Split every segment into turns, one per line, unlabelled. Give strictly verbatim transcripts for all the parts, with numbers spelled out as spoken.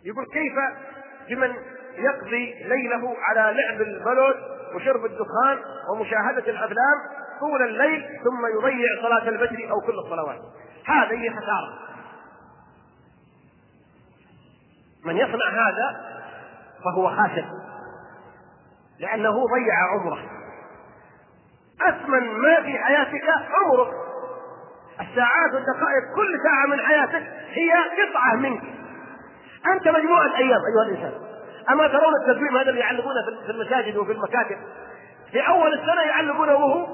يقول كيف بمن يقضي ليله على لعب البلوت وشرب الدخان ومشاهدة الأفلام طول الليل ثم يضيع صلاة الفجر أو كل الصلوات؟ هذه خسارة. من يصنع هذا فهو خاسر، لأنه ضيع عمره. أثمن ما في حياتك عمرك، الساعات والدقائق، كل ساعة من حياتك هي قطعة منك. أنت مجموعة أيام أيها الإنسان. أما ترون التدويم هذا اللي يعلمونه في المساجد وفي المكاتب؟ في أول السنة يعلمونه وهو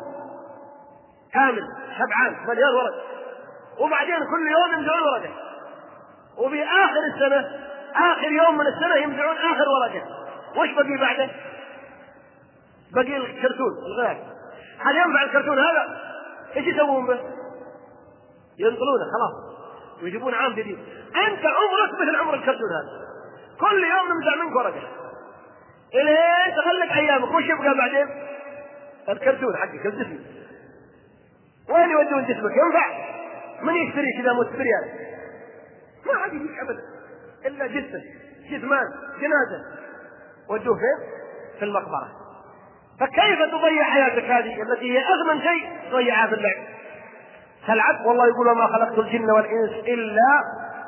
كامل شبعان مليان ورد، وبعدين كل يوم يمزعون ورقة، وفي آخر السنة آخر يوم من السنة يمزعون آخر ورقة. وش بقي بعده؟ بقي الكرتون الغاز. هل ينفع الكرتون هذا؟ ايش يسوون به؟ ينقلونه خلاص ويجيبون عام جديد. أنت عمرك مثل عمر الكرتون هذا، كل يوم نمزع منك ورقة إلين تخلق أيامك. وش يبقى بعدين؟ الكرتون حقك الجسم. وين يودون جسمك؟ ينفع؟ من يشتري كذا مستريال؟ ما حد يجيك أبدا إلا جسم جثمان جنازة. ودوه فين؟ في المقبرة. فكيف تضيع حياتك هذه التي هي أغمن شيء تضيعها في اللعب؟ تلعب، والله يقول وما خلقت الجن والإنس إلا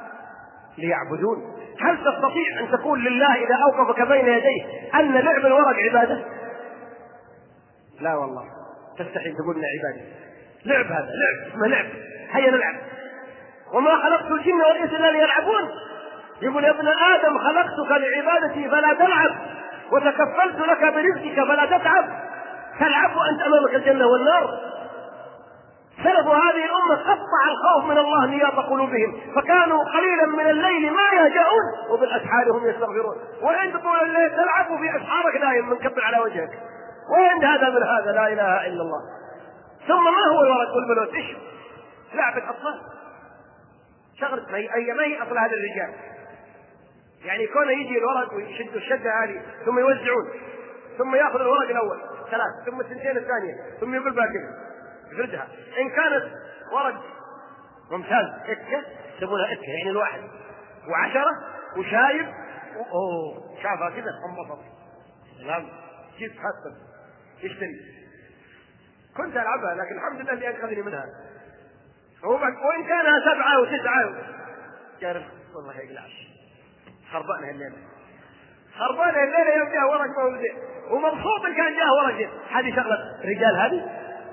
ليعبدون. هل تستطيع أن تقول لله إذا أوقفك بين يديه أن لعب الورق عبادة؟ لا والله، تستحيل تقول لنا عبادة. لعب هذا لعب، اسمه لعب، هيا نلعب. وما خلقت الجن والإنس إلا ليلعبون. يقول يا ابن آدم خلقتك لعبادتي فلا تلعب، وتكفلت لك برزقك فلا تتعب. تلعب وأنت أمامك الجنة والنار. سلف هذه الأمة قطع الخوف من الله نياط قلوبهم، فكانوا قليلا من الليل ما يهجعون وبالأسحار هم يستغفرون. وعند طول الليل تلعب في أسحارك دائما منكبر على وجهك. وعند هذا من هذا لا إله إلا الله. ثم ما هو الورق والبلوت؟ إيش؟ لعبة أطفال. شغلت ما هي أي ما هي أصل هذا الرجال. يعني كونه يجي الورق ويشدوا الشدة هذه ثم يوزعون، ثم يأخذ الورق الأول ثلاث، ثم الثنتين الثانية، ثم يقول باكر يفردها. إن كانت ورق ممتاز إكة يسمونها إكة، يعني الواحد وعشرة وشايب أوه شافها كذا انبسط. سلام كيف حسب اشتري. كنت ألعبها لكن الحمد لله اللي أنقذني منها. وإن كانها سبعة وتسعة جارف والله يقلعش. خربانها الليلة خربانها الليلة يوم جاء ورق مولدين ومبسوط إن كان جاء ورق. هذه شغلة رجال، هذه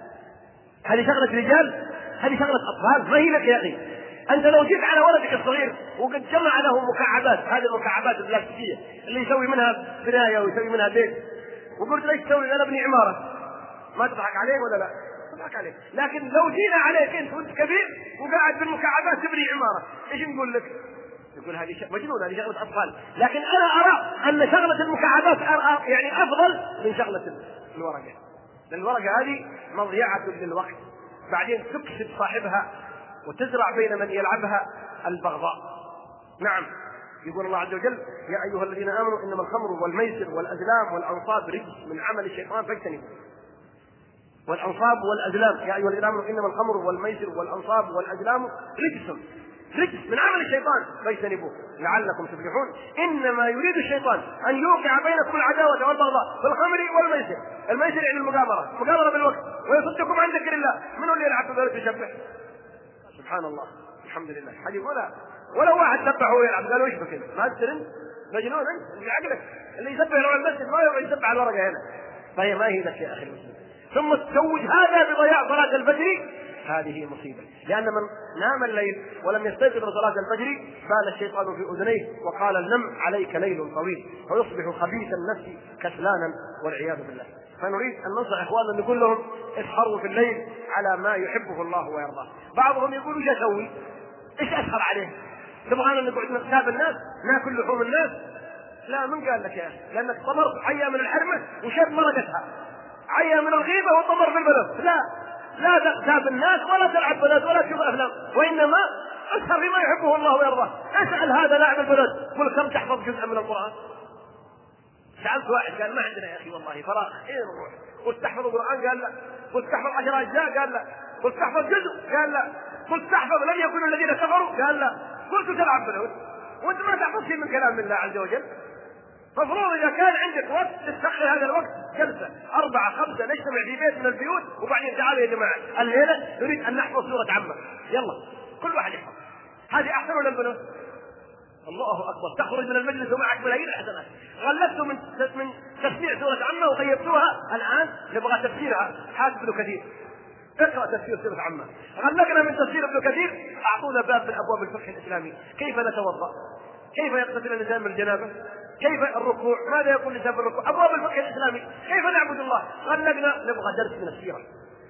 هذه شغلة رجال، هذه شغلة أطفال، ما هي لك يا أخي. أنت لو جيت على ولدك الصغير وقد جمع له مكعبات، هذه المكعبات البلاستيكية اللي يسوي منها بناية ويسوي منها بيت، وقلت ليش تسوي؟ أنا ابني عمارة، ما تضحك عليه ولا لا؟ تضحك عليه. لكن لو جينا عليك أنت وأنت كبير وقاعد بالمكعبات تبني عمارة، إيش نقول لك؟ يقول هذه مجنون، هذه شغلة أطفال. لكن أنا أرى أن شغلة المكعبات أرى يعني أفضل من شغلة الورقة. لأن الورقة هذه مضيعة للوقت، بعدين تكسب صاحبها وتزرع بين من يلعبها البغضاء. نعم، يقول الله عز وجل يا أيها الذين آمنوا إنما الخمر والميسر والأزلام والأنصاب رجس من عمل الشيطان فاجتنبوه. والأنصاب والأزلام يا أيها الذين آمنوا إنما الخمر والميسر والأنصاب والأزلام رجس رجس من عمل الشيطان فاجتنبوه لعلكم تفلحون. إنما يريد الشيطان أن يوقع بينكم العداوة والبغضاء في الخمر والميسر. الميسر يعني المقامرة، مقامرة بالوقت، ويصدكم عن ذكر الله. من اللي يلعب بذلك يشبه؟ سبحان الله، الحمد لله. حديث ولا ولا واحد سبح وهو يلعب قالوا ايش بك ما تسرن مجنون انت في عقلك. اللي يسبح له المسجد ما يبغى يسبح على الورقة هنا. فهي ما هي لك يا أخي المسلم. ثم تزوج هذا بضياع صلاة الفجر، هذه مصيبة. لأن من نام الليل ولم يستيقظ لصلاة الفجر بال الشيطان في أذنيه وقال نم عليك ليل طويل، فيصبح خبيث النفس كسلانا والعياذ بالله. فنريد أن ننصح إخواننا نقول لهم اسهروا في الليل على ما يحبه الله ويرضاه. بعضهم يقول ايش أسوي؟ ايش أسهر عليه؟ تبغانا نقعد نغتاب الناس ناكل لحوم الناس؟ لا، من قال لك يا أخي؟ لأنك طمرت حية من الحرمة وشرب مرقتها، عيا من الغيبة وطمر في البلد. لا لا تغتاب الناس ولا تلعب بلد ولا تشوف أفلام، وإنما اسهر بما يحبه الله ويرضاه. اسأل هذا لاعب البلد قل كم تحفظ جزءا من القرآن؟ سألت واحد قال ما عندنا يا أخي والله فراغ. إيه نروح؟ قلت تحفظ القرآن؟ قال لا. قلت تحفظ عشر أجزاء؟ قال لا. قلت تحفظ جزء؟ قال لا. قلت تحفظ لم يكن الذين كفروا؟ قال لا. قلت تلعب بلد وانت ما تحفظ تمشي من كلام الله عز وجل. مفروض إذا كان عندك وقت تستغل هذا الوقت جلسة أربعة خمسة نجتمع في بيت من البيوت، وبعدين تعالوا يا جماعة الليلة نريد أن نحفظ سورة عامة، يلا كل واحد يحفظ. هذه أحسن ولا البنات؟ الله أكبر، تخرج من المجلس ومعك ملايين الحسنات. غلبتوا من من تسميع سورة عامة وغيبتوها، الآن نبغى تفسيرها. حاسب ابن كثير، اقرأ تفسير سورة عامة. غلقنا من تفسير ابن كثير، أعطونا باب من أبواب الفقه الإسلامي. كيف نتوضأ؟ كيف يغتسل الإنسان من الجنابة؟ كيف الركوع؟ ماذا يقول الإنسان في الركوع؟ أبواب الفقه الإسلامي. كيف نعبد الله؟ غلقنا، نبغى درس من السيرة،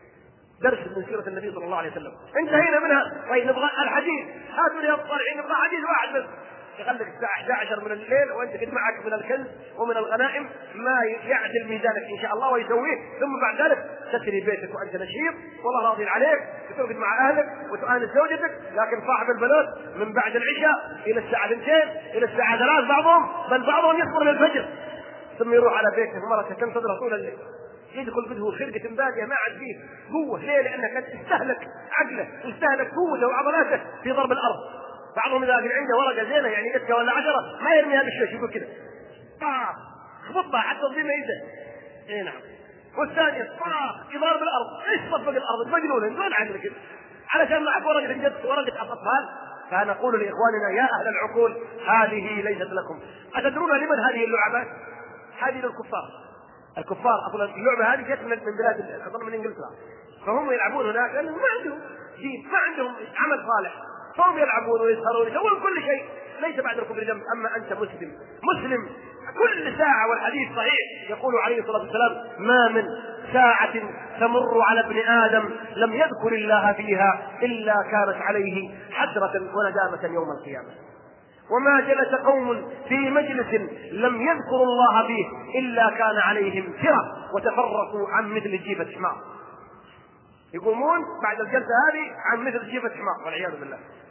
درس من سيرة النبي صلى الله عليه وسلم. انتهينا منها. طيب نبغى الحديث، هاتوا لي الطالعين، نبغى حديث واحد بس. يغلق الساعة إحدى عشر من الليل وأنت كنت معك من الكنز ومن الغنائم ما يعدل ميزانك إن شاء الله ويسويه، ثم بعد ذلك تسري بيتك وأنت نشيط والله راضي عليك، وتوجد مع أهلك وتؤانس زوجتك. لكن صاحب البنات من بعد العشاء إلى الساعة اثنتين إلى الساعة ثلاث، بعضهم بل بعضهم يصبر للفجر، ثم يروح على بيته مرته كم صدره طول الليل، يدخل بده خرقة باقية ما عاد فيه قوة. ليه؟ لأنك استهلك عقله واستهلك قوته وعضلاته في ضرب الأرض. بعضهم إذا عنده ورقة زينة يعني إتكا ولا عشرة ما يرميها بالشوش، يقول كذا طاق خبطها حتى تضيع ميزة. إيه نعم. والثانية طاق يضرب الأرض. إيش صفق الأرض؟ مجنون دون عقل كذا علشان معك ورقة جد ورقة أطفال. فنقول لإخواننا يا أهل العقول هذه ليست لكم. أتدرون لمن هذه اللعبات؟ هذه للكفار. الكفار أصلا اللعبة هذه جت من بلاد أظن من إنجلترا، فهم يلعبون هناك لأنهم ما عندهم دين، ما عندهم عمل صالح، فهم يلعبون ويسهرون يسوون كل شيء. ليس بعد الكفر ذنب. أما أنت مسلم مسلم كل ساعة، والحديث صحيح يقول عليه الصلاة والسلام ما من ساعة تمر على ابن آدم لم يذكر الله فيها إلا كانت عليه حسرة وندامة يوم القيامة. وما جلس قوم في مجلس لم يذكروا الله فيه إلا كان عليهم ترة وتفرقوا عن مثل جيفة حمار. يقومون بعد الجلسة هذه عن مثل جيفة حمار والعياذ بالله.